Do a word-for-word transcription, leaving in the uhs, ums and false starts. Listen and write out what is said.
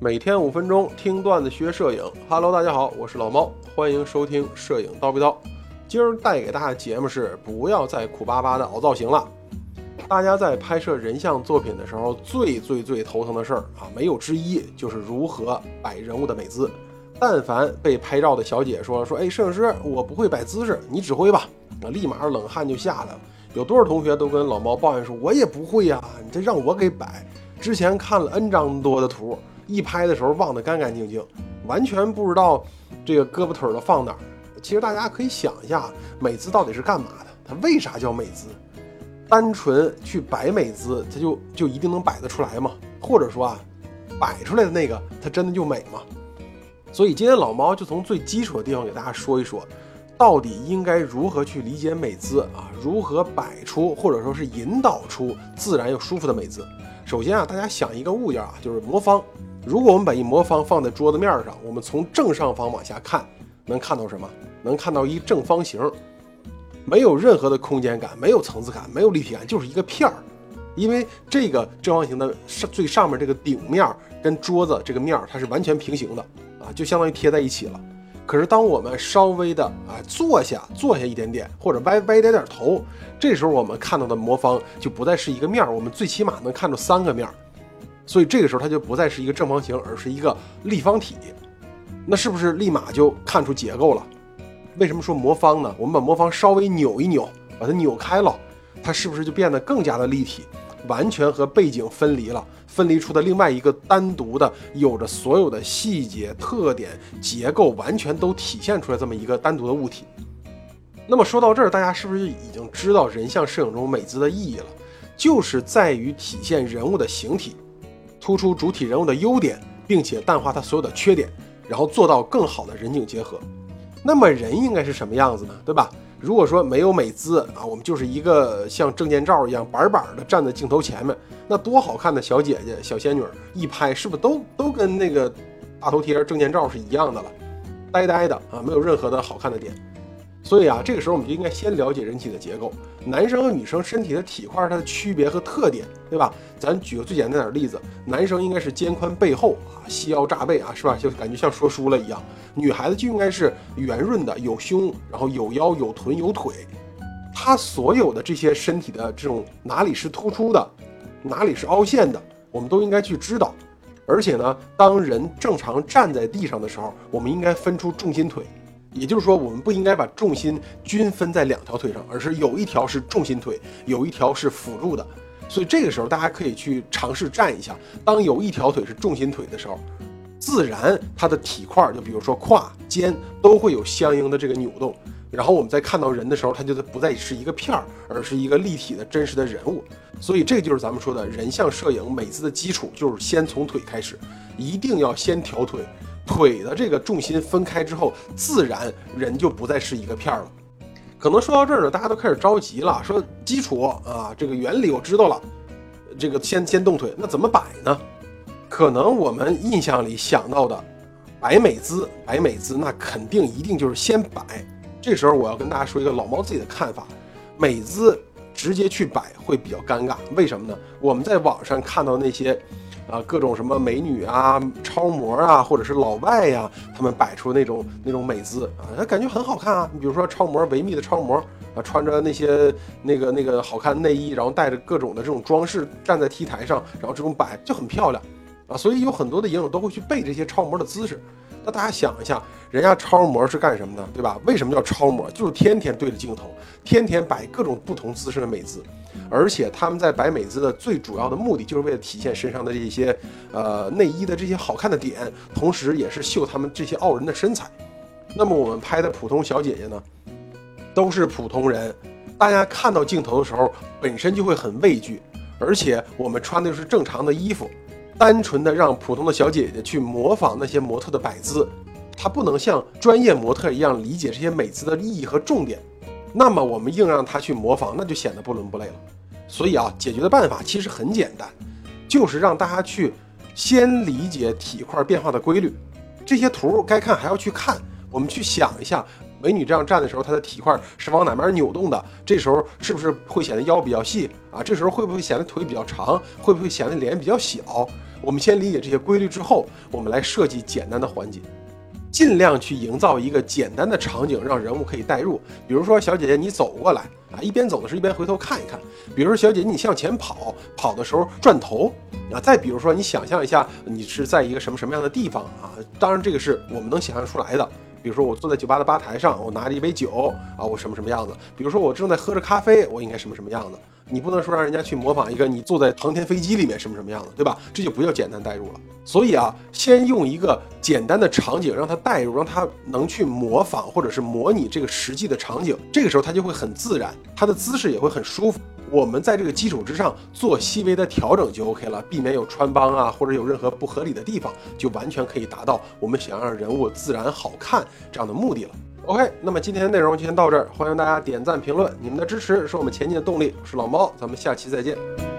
每天五分钟听段子学摄影。Hello， 大家好，我是老猫，欢迎收听摄影叨逼叨。今儿带给大家的节目是不要再苦巴巴的凹造型了。大家在拍摄人像作品的时候，最最最头疼的事儿啊，没有之一就是如何摆人物的美姿。但凡被拍照的小姐说说，哎，摄影师，我不会摆姿势，你指挥吧，啊，立马冷汗就下来了。有多少同学都跟老猫抱怨说，我也不会呀、啊，你这让我给摆。之前看了 N 张多的图，一拍的时候忘得干干净净，完全不知道这个胳膊腿都放哪儿。其实大家可以想一下，美姿到底是干嘛的？它为啥叫美姿？单纯去摆美姿，它就就一定能摆得出来吗？或者说啊，摆出来的那个，它真的就美吗？所以今天老猫就从最基础的地方给大家说一说，到底应该如何去理解美姿啊？如何摆出或者说是引导出自然又舒服的美姿？首先啊，大家想一个物件啊，就是魔方。如果我们把一魔方放在桌子面上，我们从正上方往下看，能看到什么？能看到一正方形，没有任何的空间感，没有层次感，没有立体感，就是一个片儿。因为这个正方形的最上面这个顶面跟桌子这个面它是完全平行的啊，就相当于贴在一起了。可是当我们稍微的啊坐下坐下一点点，或者歪歪点点头，这时候我们看到的魔方就不再是一个面，我们最起码能看到三个面。所以这个时候它就不再是一个正方形，而是一个立方体。那是不是立马就看出结构了？为什么说魔方呢？我们把魔方稍微扭一扭，把它扭开了，它是不是就变得更加的立体，完全和背景分离了，分离出的另外一个单独的有着所有的细节特点结构完全都体现出来这么一个单独的物体。那么说到这儿，大家是不是已经知道人像摄影中美姿的意义了？就是在于体现人物的形体，突出主体人物的优点，并且淡化他所有的缺点，然后做到更好的人景结合。那么人应该是什么样子呢？对吧？如果说没有美姿啊，我们就是一个像证件照一样板板的站在镜头前面，那多好看的小姐姐小仙女一拍，是不是都都跟那个大头贴证件照是一样的了，呆呆的啊，没有任何的好看的点。所以啊，这个时候我们就应该先了解人体的结构，男生和女生身体的体块它的区别和特点，对吧？咱举个最简单点的例子，男生应该是肩宽背厚啊，细腰炸背啊，是吧？就感觉像说书了一样。女孩子就应该是圆润的，有胸，然后有腰有臀有腿，它所有的这些身体的这种哪里是突出的，哪里是凹陷的，我们都应该去知道。而且呢，当人正常站在地上的时候，我们应该分出重心腿。也就是说，我们不应该把重心均分在两条腿上，而是有一条是重心腿，有一条是辅助的。所以这个时候大家可以去尝试站一下，当有一条腿是重心腿的时候，自然它的体块，就比如说胯肩都会有相应的这个扭动，然后我们在看到人的时候，它就不再是一个片儿，而是一个立体的真实的人物。所以这就是咱们说的人像摄影美姿的基础，就是先从腿开始，一定要先调腿，腿的这个重心分开之后，自然人就不再是一个片儿了。可能说到这儿呢，大家都开始着急了，说基础啊，这个原理我知道了，这个先先动腿，那怎么摆呢？可能我们印象里想到的摆美姿，摆美姿那肯定一定就是先摆。这时候我要跟大家说一个老猫自己的看法，美姿直接去摆会比较尴尬。为什么呢？我们在网上看到那些啊，各种什么美女啊、超模啊，或者是老外呀、啊，他们摆出那种那种美姿啊，感觉很好看啊。你比如说超模，维密的超模啊，穿着那些那个那个好看内衣，然后带着各种的这种装饰站在 T 台上，然后这种摆就很漂亮啊。所以有很多的影友都会去背这些超模的姿势。那大家想一下，人家超模是干什么的，对吧？为什么叫超模？就是天天对着镜头，天天摆各种不同姿势的美姿。而且他们在摆美姿的最主要的目的，就是为了体现身上的这些呃内衣的这些好看的点，同时也是秀他们这些傲人的身材。那么我们拍的普通小姐姐呢，都是普通人，大家看到镜头的时候本身就会很畏惧，而且我们穿的是正常的衣服，单纯的让普通的小姐姐去模仿那些模特的摆姿，她不能像专业模特一样理解这些美姿的意义和重点。那么我们硬让她去模仿，那就显得不伦不类了。所以啊，解决的办法其实很简单，就是让大家去先理解体块变化的规律。这些图该看还要去看，我们去想一下，美女这样站的时候，她的体块是往哪边扭动的？这时候是不是会显得腰比较细啊？这时候会不会显得腿比较长？会不会显得脸比较小？ 我们先理解这些规律之后，我们来设计简单的环节，尽量去营造一个简单的场景，让人物可以代入。比如说，小姐姐你走过来啊，一边走的时候一边回头看一看。比如说，小姐姐你向前跑，跑的时候转头啊。再比如说，你想象一下，你是在一个什么什么样的地方啊？当然，这个是我们能想象出来的。比如说，我坐在酒吧的吧台上，我拿着一杯酒啊，我什么什么样子？比如说，我正在喝着咖啡，我应该什么什么样子？你不能说让人家去模仿一个你坐在航天飞机里面什么什么样子，对吧？这就不叫简单代入了。所以啊，先用一个简单的场景让他代入，让他能去模仿或者是模拟这个实际的场景，这个时候他就会很自然，他的姿势也会很舒服。我们在这个基础之上做细微的调整就 OK 了，避免有穿帮啊，或者有任何不合理的地方，就完全可以达到我们想让人物自然好看这样的目的了。OK， 那么今天的内容就先到这儿，欢迎大家点赞评论，你们的支持是我们前进的动力。我是老猫，咱们下期再见。